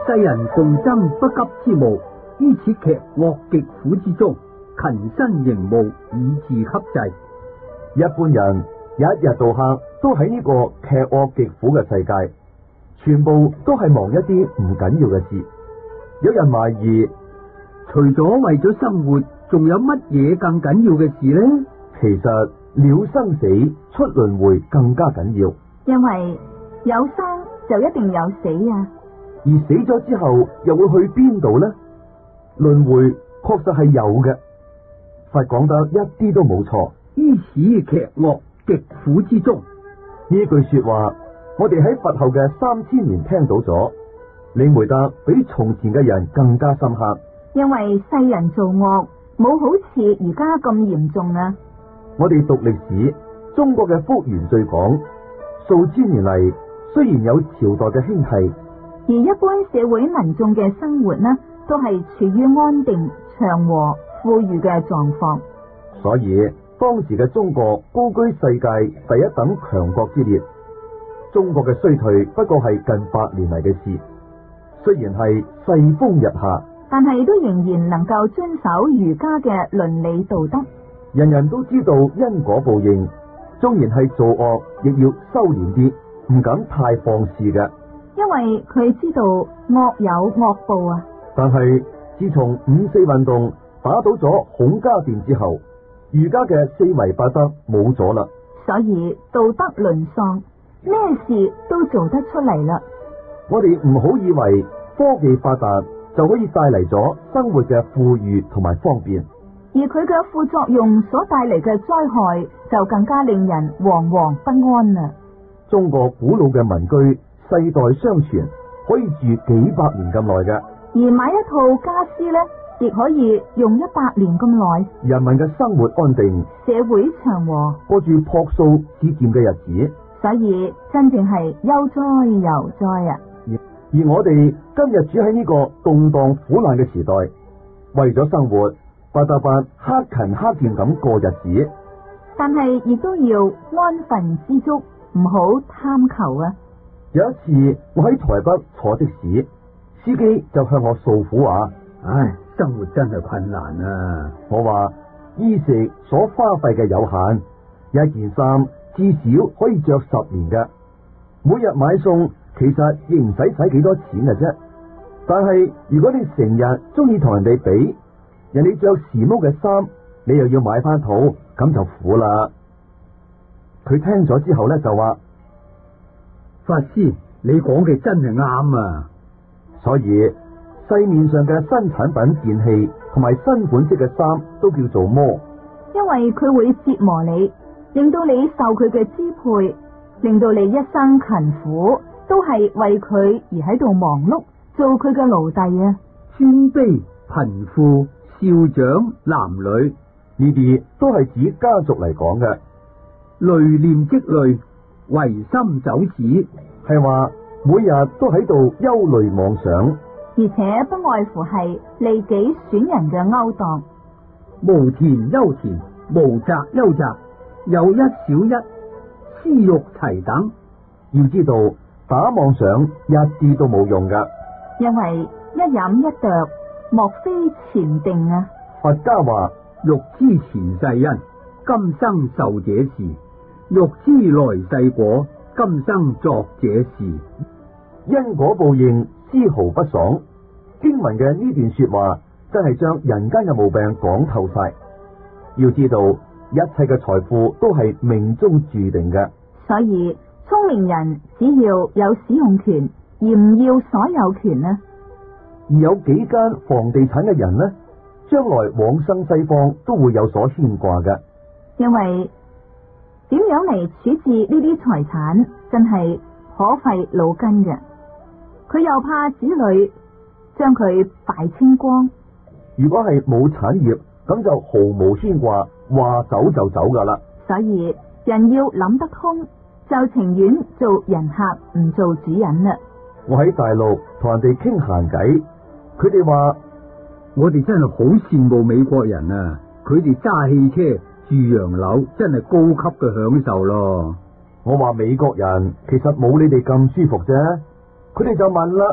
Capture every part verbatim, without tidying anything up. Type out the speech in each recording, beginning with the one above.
世人共爭不急之務，於此劇惡極苦之中，勤身營務，以自克制。 一般人一日到黑都喺呢個劇惡極苦嘅世界，全部都係忙一啲唔緊要嘅事。有人懷疑， 除咗為咗生活，仲有乜嘢更緊要嘅事呢？ 其實了生死出輪迴更加緊要， 因為有生就一定有死啊！ 而死咗之後又會去邊度呢？輪迴確實係有嘅，佛講得一啲都冇錯。 於此劇惡極苦之中， 呢句說話我哋喺佛後嘅三千年聽到咗，領會得比從前嘅人更加深刻。 因為世人做惡冇好似而家咁嚴重啊！ 我哋讀歷史，中國嘅幅員最廣，數千年嚟雖然有朝代嘅興替， 而一般社會民眾嘅生活呢，都係處於安定、祥和、富裕嘅狀況。 所以當時嘅中國高居世界第一等強國之列。中國嘅衰退不過係近百年嚟嘅事，雖然係世風日下， 但係都仍然能夠遵守儒家嘅倫理道德。 人人都知道因果報應，縱然係做惡，亦要收斂啲，唔敢太放肆嘅。 因為佢知道惡有惡報啊！ 但係自從五四運動打倒咗孔家店之後，儒家嘅四維八德冇咗啦， 所以道德淪喪，咩事都做得出嚟啦。 我哋唔好以為科技發達就可以帶嚟咗生活嘅富裕同埋方便， 而佢嘅副作用所帶嚟嘅災害就更加令人惶惶不安啦。 中國古老嘅民居世代相傳，可以住幾百年咁耐嘅， 而買一套家私呢，亦可以用一百年咁耐。 人民嘅生活安定， 社會祥和， 過住樸素節儉嘅日子， 所以真正係悠哉悠哉啊！ 而我哋今日住喺呢個動盪苦難嘅時代，為咗生活，不得不克勤克儉咁過日子， 但係亦都要安分知足，唔好貪求啊！ 有一次我喺台北坐的士，司機就向我訴苦話： 唉，生活真係困難啊！ 我話衣食所花費嘅有限，一件衫至少可以着十年嘅，每日買餸其實亦唔使使幾多錢嘅啫。但係如果你成日中意同人哋比，人哋着時髦嘅衫，你又要買翻套，咁就苦啦。佢聽咗之後呢，就話： 法師，你講嘅真係啱啊！ 所以市面上嘅新產品電器同埋新款式嘅衫都叫做魔， 因為佢會折磨你，令到你受佢嘅支配，令到你一生勤苦都係為佢而喺度忙碌，做佢嘅奴隸啊！ 尊卑貧富少長男女， 呢啲都係指家族嚟講嘅。 累念積累，唯心走此， 係話每日都喺度憂慮妄想， 而且不外乎係利己損人嘅勾當。 無田憂田，無宅憂宅，有一少一，私欲齊等。 要知道打妄想一啲都冇用噶， 因為一飲一啄，莫非前定啊！ 佛家話： 欲知前世因，今生受這事；欲知來世果，今生作這事。 因果報應絲毫不爽。經文嘅呢段說話真係將人間嘅毛病講透晒。要知道一切嘅財富都係命中注定嘅， 所以聰明人只要有使用權，而唔要所有權呢。 而有幾間房地產嘅人呢，將來往生西方都會有所牽掛嘅。 因為點樣嚟處置呢啲財產，真係可費腦筋嘅。佢又怕子女將佢敗清光。 如果係冇產業，咁就毫無牽掛，話走就走噶啦。 所以人要諗得通，就情願做人客，唔做主人啦。 我喺大陸同人哋傾閒偈，佢哋話我哋真係好羨慕美國人啊！佢哋揸汽車住洋樓，真係高級嘅享受咯。 我話美國人其實冇你哋咁舒服啫。佢哋就問啦：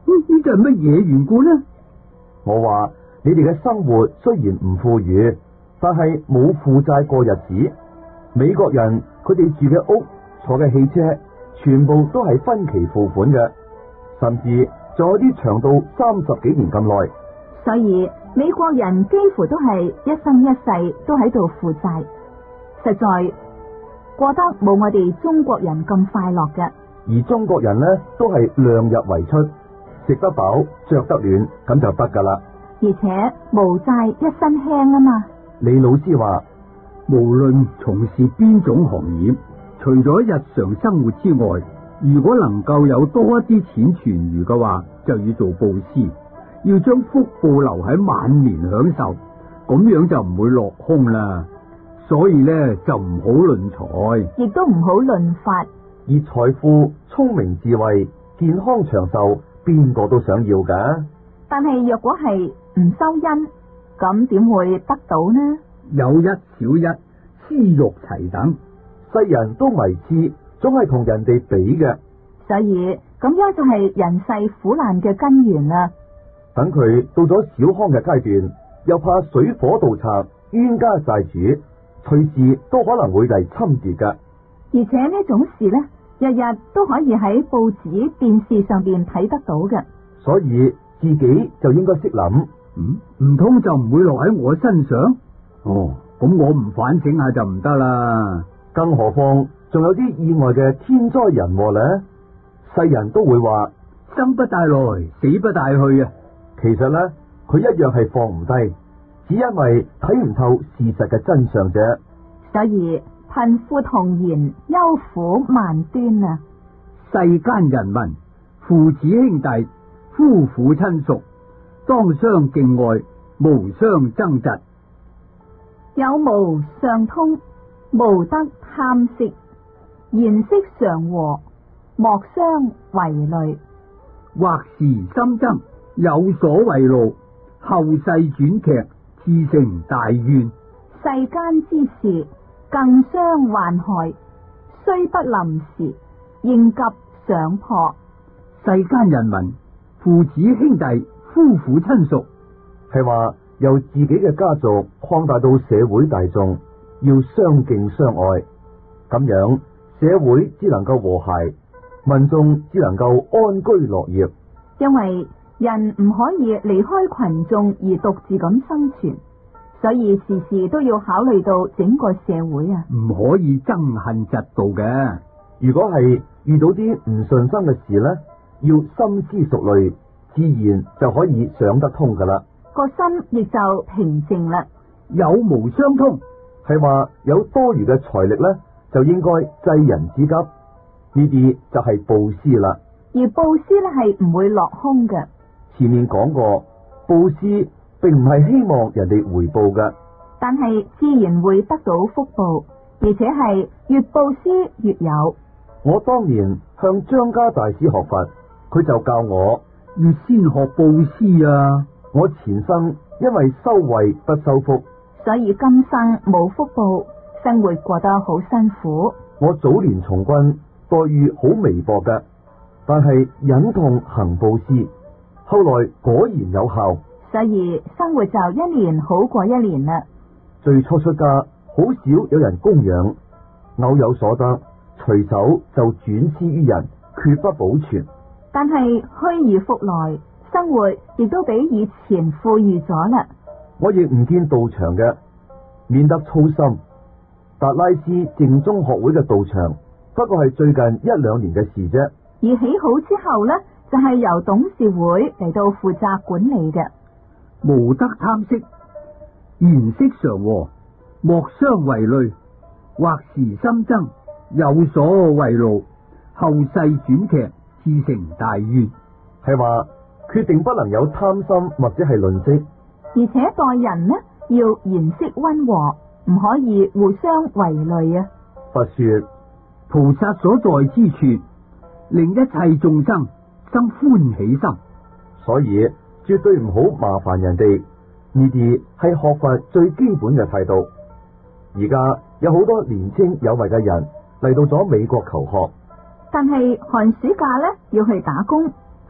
呢個係乜嘢緣故呢？ 我話你哋嘅生活雖然唔富裕，但係冇負債過日子。美國人佢哋住嘅屋、坐嘅汽車，全部都係分期付款嘅，甚至仲有啲長到三十幾年咁耐。 所以美國人幾乎都係一生一世都喺度負債，實在過得冇我哋中國人咁快樂嘅。 而中國人呢，都係量入為出，食得飽、着得暖，咁就得噶啦。 而且無債一身輕啊嘛。 李老師話， 無論從事邊種行業，除咗日常生活之外，如果能夠有多一啲錢存餘嘅話，就要做布施，要將福報留喺晚年享受，咁樣就唔會落空啦。所以呢，就唔好論財，亦都唔好論法。 而財富、聰明、智慧、健康長壽，邊個都想要噶。 但係若果係唔修因，咁點會得到呢？ 有一少一，私欲齊等， 世人都迷痴，總係同人哋比嘅。 所以咁樣就係人世苦難嘅根源啦。 等佢到咗小康嘅階段，又怕水火盜賊、冤家債主，隨時都可能會嚟侵奪噶。 而且呢種事呢，日日都可以喺報紙、電視上邊睇得到嘅。 所以自己就應該識諗， 嗯，唔通就唔會落喺我身上？哦，咁我唔反省下就唔得啦。 更何況仲有啲意外嘅天災人禍呢？世人都會話生不帶來，死不帶去啊！ 其實呢，佢一樣係放唔低，只因為睇唔透事實嘅真相啫。 所以貧富同源，憂苦萬端啊！ 世間人民，父子兄弟、夫婦親屬，當相敬愛，無相爭嫉。 有無相通，無得貪色，言色常和，莫相為累。 或時心爭，有所為怒，後世轉劇，自成大怨。 世間之事，更相患害，雖不臨時，應急想破。 世間人民，父子兄弟、夫婦親屬， 係話由自己嘅家族擴大到社會大眾，要相敬相愛，咁樣社會只能夠和諧，民眾只能夠安居樂業。 因為人唔可以離開群眾而獨自咁生存，所以時時都要考慮到整個社會啊， 唔可以憎恨嫉妒嘅。 如果係遇到啲唔順心嘅事呢，要深思熟慮，自然就可以想得通噶啦， 個心亦就平靜啦。 有無相通， 係話有多餘嘅財力呢，就應該濟人之急，呢啲就係布施啦。 而布施呢係唔會落空嘅。 前面講過，布施並唔係希望人哋回報嘅， 但係自然會得到福報，而且係越布施越有。 我當年向張家大師學佛，佢就教我要先學布施啊。 我前生因為修慧不修福， 所以今生冇福報，生活過得好辛苦。 我早年從軍，待遇好微薄嘅，但係忍痛行布施，後來果然有效， 所以生活就一年好過一年啦。 最初出家，好少有人供養，偶有所得，隨手就轉施於人，決不保存。 但係虛而復來，生活亦都比以前富裕咗啦。 我亦唔見道場嘅，免得操心。達拉斯正宗學會嘅道場，不過係最近一兩年嘅事啫。 而起好之後呢，就係由董事會嚟到負責管理嘅。 無得貪色，言色常和，莫相為累。或時心爭，有所為怒，後世轉劇，自成大怨。 係話決定不能有貪心或者係吝嗇， 而且待人呢要言色溫和，唔可以互相為累啊。 佛說菩薩所在之處，令一切眾生生歡喜心， 所以絕對唔好麻煩人哋。呢啲係學佛最基本嘅態度。而家有好多年青有為嘅人嚟到咗美國求學， 但係寒暑假呢要去打工，湊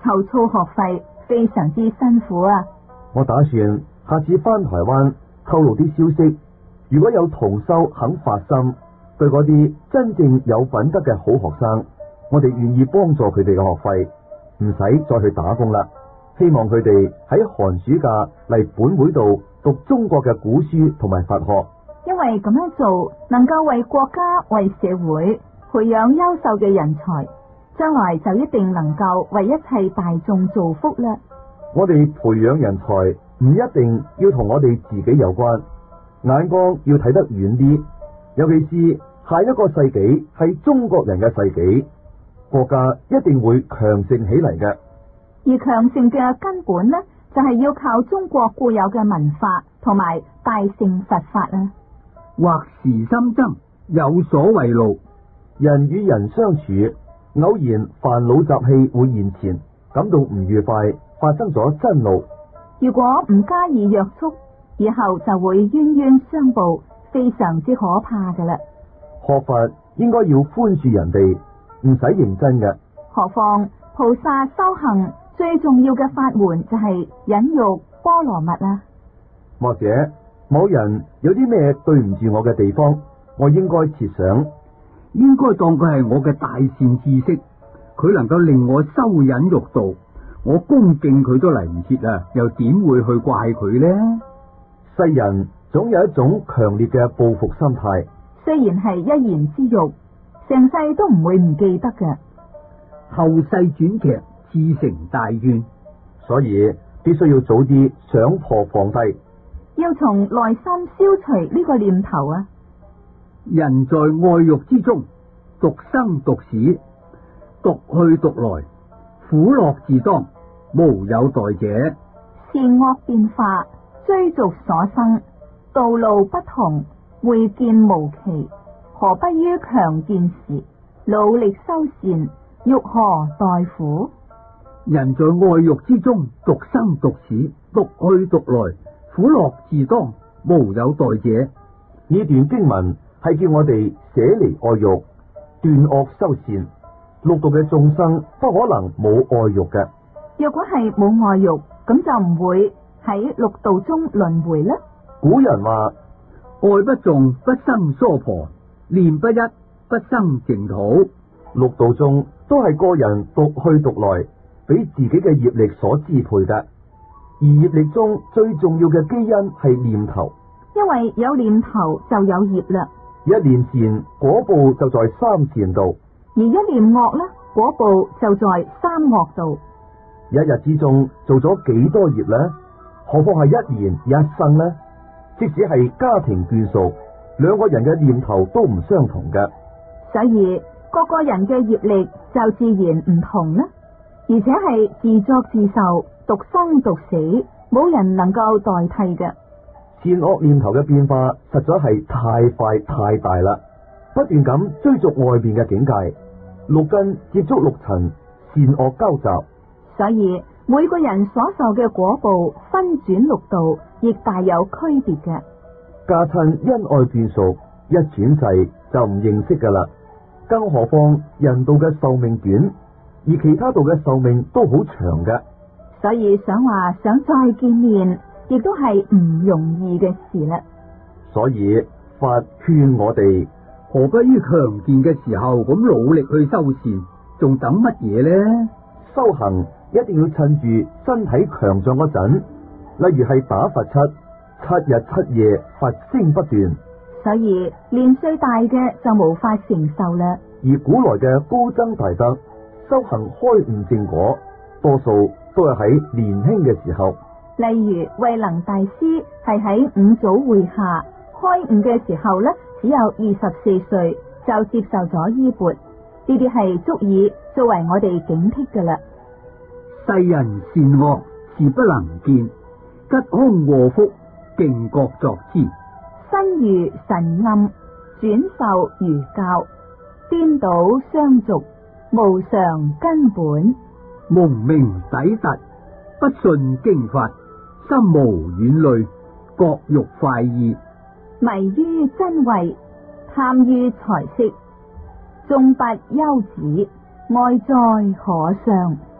籌措學費非常之辛苦啊！ 我打算下次翻台灣透露啲消息，如果有同修肯發心，對嗰啲真正有品德嘅好學生，我哋願意幫助佢哋嘅學費，唔使再去打工啦。希望佢哋喺寒暑假嚟本會度讀中國嘅古書同埋佛學， 因為咁樣做能夠為國家為社會培養優秀嘅人才，將來就一定能夠為一切大眾造福啦。 我哋培養人才唔一定要同我哋自己有關，眼光要睇得遠啲，尤其是下一個世紀係中國人嘅世紀，國家一定會強盛起嚟嘅。 而強盛嘅根本呢，就係要靠中國固有嘅文化同埋大乘佛法啊。 或時心爭，有所為勞。 人與人相處，偶然煩惱習氣會現前，感到唔愉快，發生咗嗔怒。 如果唔加以約束，以後就會冤冤相報，非常之可怕㗎啦。 學法應該要寬恕人哋，唔使認真嘅。 何況菩薩修行最重要嘅法門就係忍辱波羅蜜啦。 或者某人有啲咩對唔住我嘅地方，我應該設想， 應該當佢係我嘅大善知識，佢能夠令我修忍辱度，我恭敬佢都嚟唔切啊，又點會去怪佢呢？ 世人總有一種強烈嘅報復心態， 雖然係一言之辱，成世都唔會唔記得嘅。 後世轉劇，自成大怨， 所以必須要早啲想破放低， 要從內心消除呢個念頭啊！ 人在愛欲之中，獨生獨死，獨去獨來，苦樂自當，無有代者。 善惡變化，追逐所生，道路不同，會見無期，何不於強健時努力修善，欲何待苦？ 人在愛欲之中，獨生獨死，獨去獨來，苦樂自當，無有代者。 呢段經文係叫我哋捨離愛欲，斷惡修善。六道嘅眾生不可能冇愛欲嘅。 若果係冇愛欲，咁就唔會喺六道中輪迴啦。 古人話： 愛不重，不生娑婆；念不一，不生淨土。 六道中都係個人獨去獨來，俾自己嘅業力所支配嘅。而業力中最重要嘅基因係念頭， 因為有念頭就有業啦。 一念善，果報就在三善度； 而一念惡呢，果報就在三惡度。 一日之中做咗幾多業呢？何況係一年一生呢？即使係家庭眷屬，兩個人嘅念頭都唔相同嘅。 所以各個人嘅業力就自然唔同啦，而且係自作自受，獨生獨死，冇人能夠代替嘅。 善惡念頭嘅變化實在係太快太大啦，不斷咁追逐外邊嘅境界，六根接觸六塵，善惡交集。所以每個人所受嘅果報分轉六道，亦大有區別嘅。家親恩愛眷屬，一轉世就唔認識噶啦，更何況人道嘅壽命短，而其他道嘅壽命都好長嘅。所以想話想再見面，亦都係唔容易嘅事啦。所以法勸我哋， 何不於強健嘅時候咁努力去修善，仲等乜嘢呢？ 修行一定要趁住身體強壯嗰陣，例如係打佛七，七日七夜佛聲不斷。 所以年歲大嘅就無法承受啦。 而古來嘅高僧大德修行開悟正果，多數都係喺年輕嘅時候。 例如慧能大師係喺五祖會下開悟嘅時候呢，只有二十四歲就接受咗衣缽，呢啲係足以作為我哋警惕噶啦。 世人善惡是不能見，吉凶禍福敬覺作之。 身如神暗，轉受如教，顛倒相續，無常根本。 蒙名抵達，不信經法，心無遠慮，各欲快意。 迷於真慧，貪於財色，終不休止，哀哉可傷。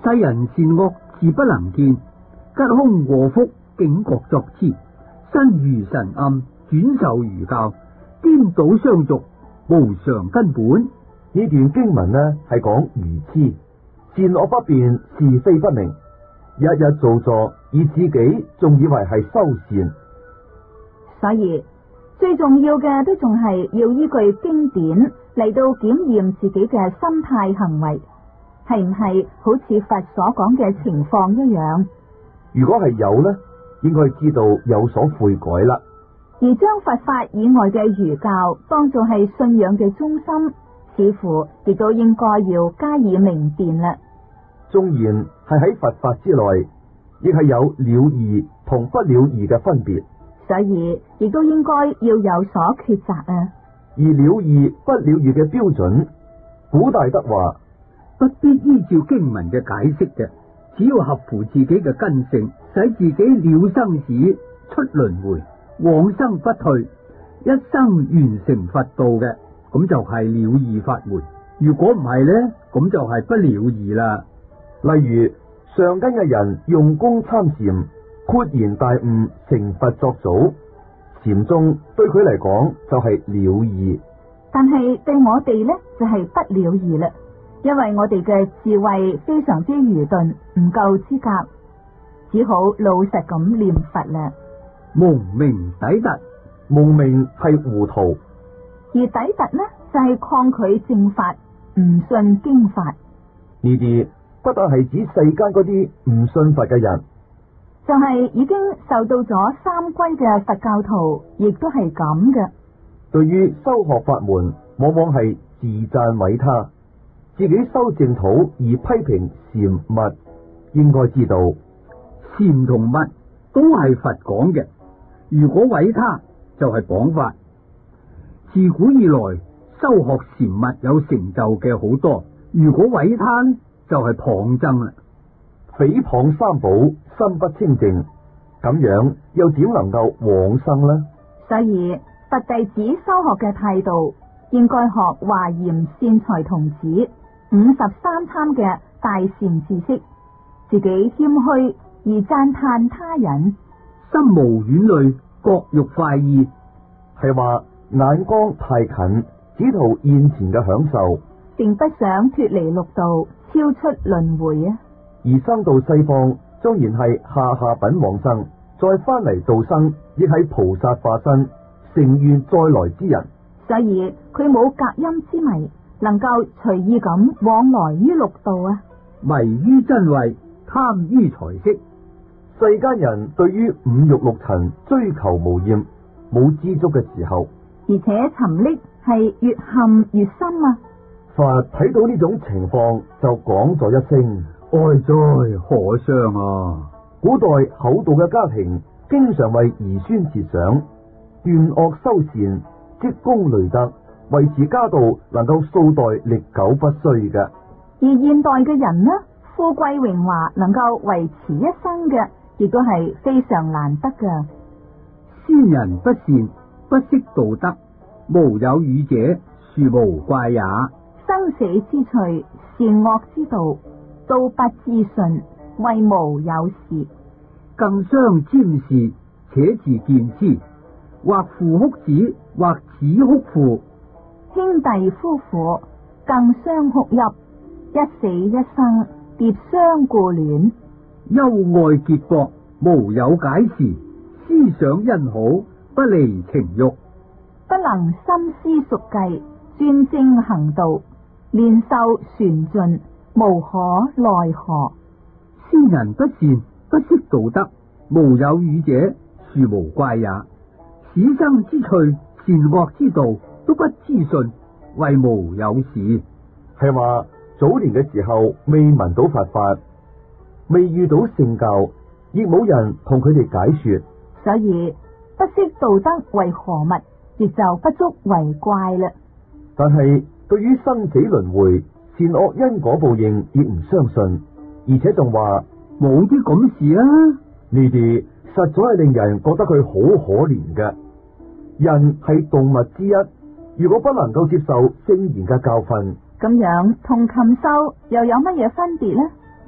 世人善惡自不能見，吉凶禍福竟覺作之，身如神暗，轉受儒教，顛倒相續，無常根本。 呢段經文呢係講愚痴，善惡不辨，是非不明，日日做作，而自己仲以為係修善。 所以最重要嘅都仲係要依據經典嚟到檢驗自己嘅心態行為，係唔係好似佛所講嘅情況一樣？ 如果係有呢，應該知道有所悔改啦。 而將佛法以外嘅儒教當做係信仰嘅中心，似乎亦都應該要加以明辨啦。 縱然係喺佛法之內，亦係有了義同不了義嘅分別， 所以亦都應該要有所抉擇啊。 而了義不了義嘅標準，古大德話不必依照經文嘅解釋嘅，只要合乎自己嘅根性，使自己了生死、出輪迴、往生不退，一生完成佛道嘅，咁就係了義法門。如果唔係呢，咁就係不了義啦。 例如上根嘅人用功參禪，豁然大悟，成佛作祖，禪宗對佢嚟講就係了義， 但係對我哋呢，就係、是、不了義啦，因為我哋嘅智慧非常之愚鈍，唔夠資格，只好老實咁念佛啦。 蒙名抵突， 蒙名係糊塗， 而抵突呢就係、是、抗拒正法，唔信經法。 呢啲不但係指世間嗰啲唔信佛嘅人， 就係已經受到咗三歸嘅佛教徒，亦都係咁嘅。 對於修學法門，往往係自讚毀他，自己修淨土而批評禪密。應該知道禪同密都係佛講嘅，如果毀他就係講法。自古以來修學禪密有成就嘅好多，如果毀他呢就係謗諍啦。 誹謗三寶，心不清淨，咁樣又點能夠往生呢？ 所以佛弟子修學嘅態度，應該學華嚴善財童子五十三參嘅大善知識，自己謙虛而讚嘆他人， 心無遠慮，各欲快意， 係話眼光太近，只圖現前嘅享受， 並不想脫離六道，超出輪迴啊！ 而生到西方，縱然係下下品往生，再翻嚟度生，亦係菩薩化身，成願再來之人。 所以佢冇隔陰之迷，能夠隨意咁往來於六道啊！ 迷於真慧，貪於財色。 世間人對於五欲六塵追求無厭，冇知足嘅時候， 而且沉溺係越陷越深啊！ 佛睇到呢種情況，就講咗一聲： 哀哉，可傷啊！ 古代厚道嘅家庭，經常為兒孫設想，斷惡修善，積功累德，維持家道能夠數代歷久不衰嘅。 而現代嘅人呢，富貴榮華能夠維持一生嘅，亦都係非常難得嘅。 先人不善，不識道德，無有語者，殊無怪也。 生死之趣，善惡之道，都不知信，為無有事。 更相瞻視，且自見之，或父哭子，或子哭父。 兄弟夫婦更相哭泣，一死一生，蝶相顧戀。 憂愛結國，無有解時，思想因好，不離情欲。 不能深思熟計，專精行道，年壽旋盡，無可奈何。 先人不善，不識道德，無有語者，殊無怪也。此生之趣，善惡之道，都不知信，為無有事。 係話早年嘅時候未聞到佛法，未遇到聖教，亦冇人同佢哋解說， 所以不識道德為何物，亦就不足為怪啦。 但係對於生死輪迴、善惡因果報應，亦唔相信，而且仲話冇啲咁事啊！ 呢啲實在係令人覺得佢好可憐嘅。人係動物之一，如果不能夠接受聖賢嘅教訓， 咁樣同禽獸又有乜嘢分別呢？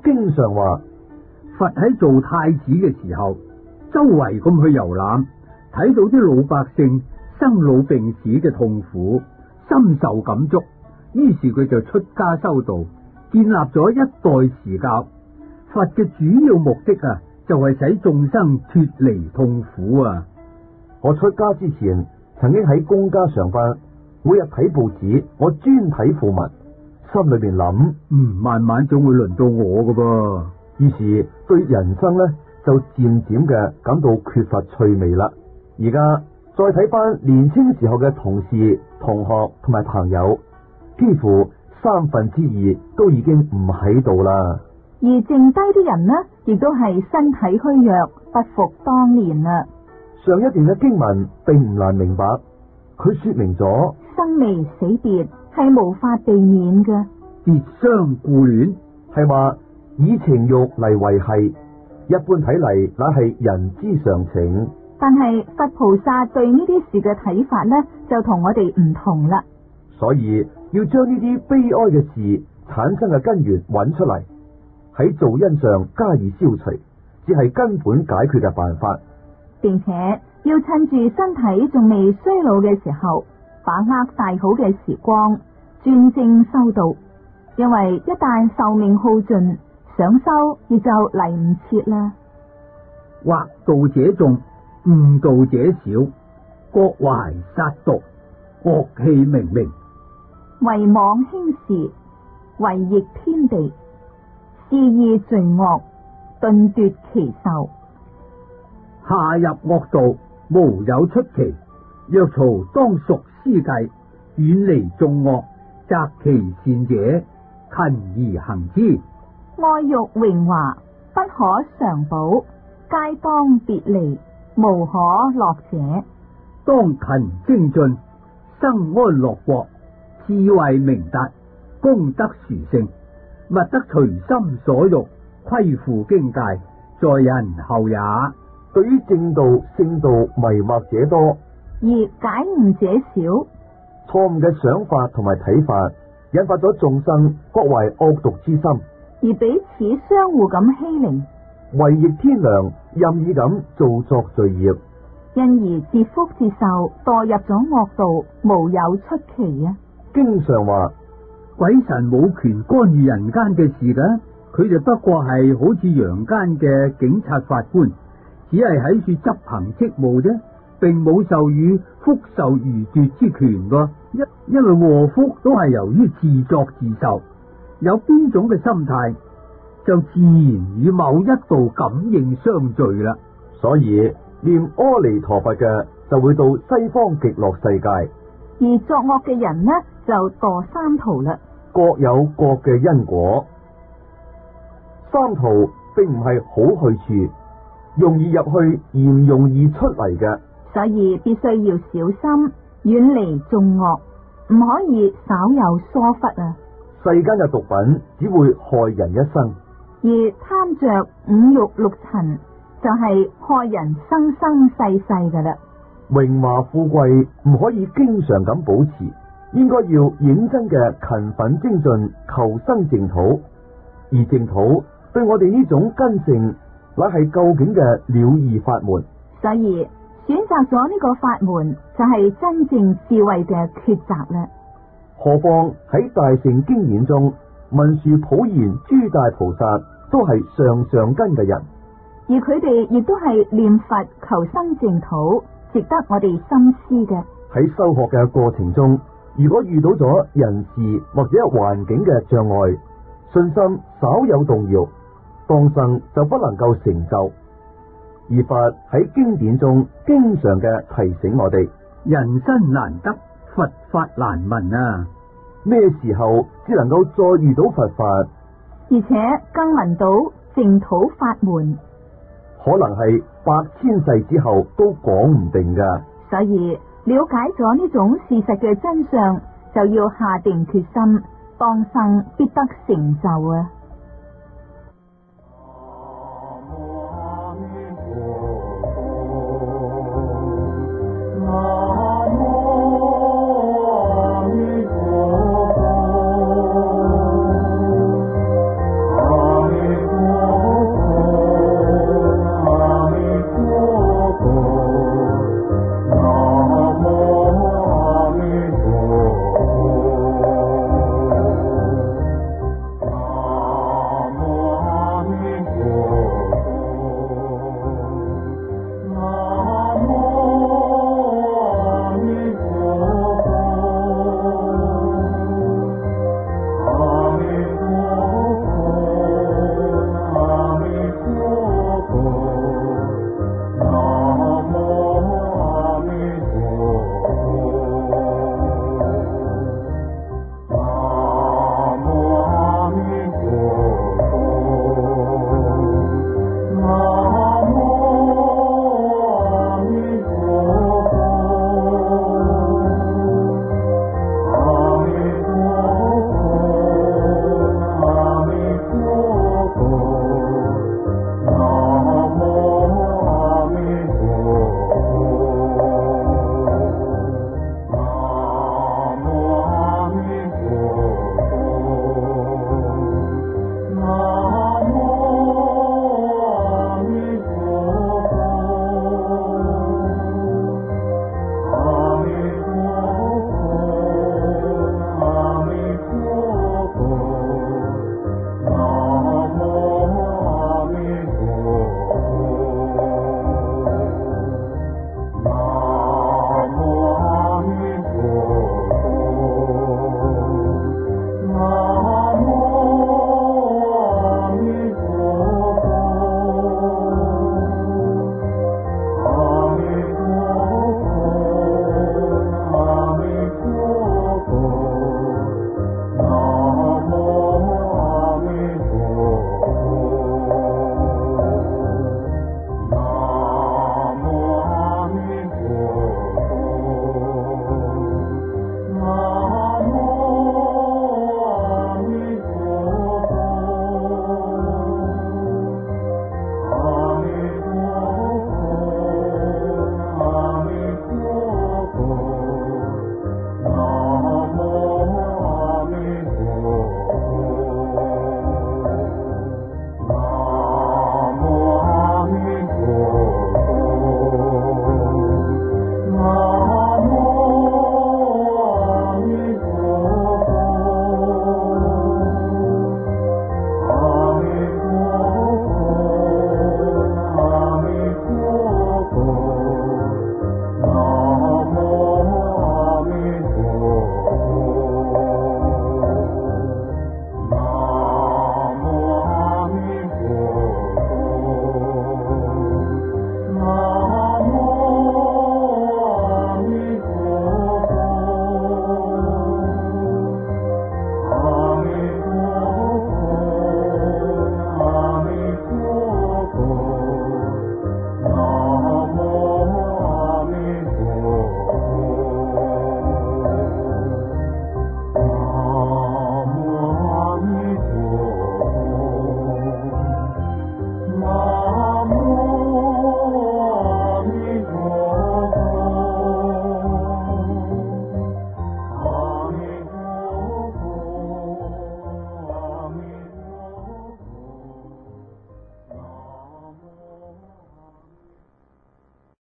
經常話， 佛喺做太子嘅時候，周圍咁去遊覽，睇到啲老百姓生老病死嘅痛苦，深受感觸，於是佢就出家修道，建立咗一代時教。佛嘅主要目的啊，就係使眾生脫離痛苦啊！ 我出家之前，曾經喺公家上班，每日睇報紙，我專睇訃聞，心裏邊諗， 嗯，慢慢總會輪到我噶噃。 於是對人生呢，就漸漸嘅感到缺乏趣味啦。而家再睇翻年青時候嘅同事、同學同埋朋友，幾乎三分之二都已經唔喺度啦。 而剩低啲人呢，亦都係身體虛弱，不復當年啦。 上一段嘅經文並唔難明白，佢說明咗生離死別係無法避免嘅， 別相顧戀係話以情欲嚟維繫，一般睇嚟那係人之常情。 但係佛菩薩對呢啲事嘅睇法呢，就同我哋唔同啦。 所以要將呢啲悲哀嘅事產生嘅根源揾出嚟，喺造因上加以消除，只係根本解決嘅辦法。 並且要趁住身體仲未衰老嘅時候，把握大好嘅時光，專精修道。因為一旦壽命耗盡，想修亦就嚟唔切啦。 惑道者眾，悟道者少，各懷殺毒，惡氣冥冥， 唯妄輕視，違逆天地，肆意罪惡，頓奪其壽。 下入惡道，無有出期。若曹當熟思計，遠離眾惡，擇其善者，勤而行之。 愛欲榮華，不可常保，皆當別離，無可樂者。 當勤精進，生安樂國，智慧明達，功德殊勝，勿得隨心所欲，虧負經戒，在人後也。 對於正道、聖道迷惑者多， 而解悟者少。 錯誤嘅想法同埋睇法，引發咗眾生各為惡毒之心， 而彼此相互咁欺凌， 違逆天良，任意咁做作罪業， 因而折福折壽，墮入咗惡道，無有出奇啊！ 經常話鬼神冇權干預人間嘅事噶，佢哋不過係好似陽間嘅警察法官，只係喺處執行職務啫，並冇授予福壽餘奪之權噶。因因為禍福都係由於自作自受，有邊種嘅心態，就自然與某一道感應相聚啦。 所以念阿彌陀佛嘅就會到西方極樂世界， 而作惡嘅人呢就墮三途啦。 各有各嘅因果，三途並唔係好去處，容易入去而唔容易出嚟嘅， 所以必須要小心，遠離眾惡，唔可以稍有疏忽啊！ 世間嘅毒品只會害人一生， 而貪着五欲六塵就係害人生生世世噶啦。 榮華富貴唔可以經常咁保持，應該要認真嘅勤奮精進，求生淨土。而淨土對我哋呢種根性，乃係究竟嘅了義法門。 所以選擇咗呢個法門，就係真正智慧嘅抉擇啦。 何況喺大乘經典中，文殊普賢諸大菩薩都係上上根嘅人， 而佢哋亦都係念佛求生淨土，值得我哋深思嘅。 喺修學嘅過程中，如果遇到咗人事或者環境嘅障礙，信心稍有動搖，當生就不能夠成就。而佛喺經典中經常嘅提醒我哋， 人生難得，佛法難聞啊！ 咩時候只能夠再遇到佛法， 而且更聞到淨土法門， 可能係百千世之後都講唔定噶。 所以了解咗呢種事實嘅真相，就要下定決心，當生必得成就啊！